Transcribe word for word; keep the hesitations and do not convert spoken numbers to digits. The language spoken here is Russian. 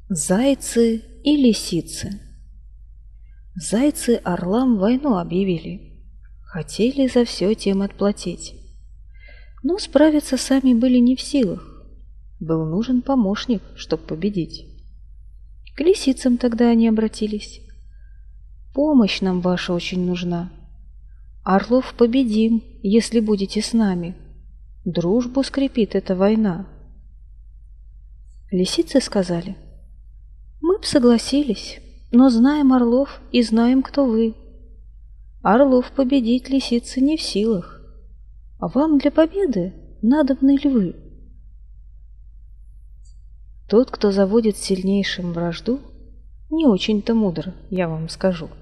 Зайцы и лисицы. Зайцы орлам войну объявили, хотели за все тем отплатить. Но справиться сами были не в силах, был нужен помощник, чтоб победить. К лисицам тогда они обратились. Помощь нам ваша очень нужна. Орлов победим, если будете с нами. Дружбу скрепит эта война. Лисицы сказали: мы б согласились, но знаем орлов и знаем, кто вы. Орлов победить лисицы не в силах, а вам для победы надобны львы. Тот, кто заводит сильнейшим вражду, не очень-то мудр, я вам скажу.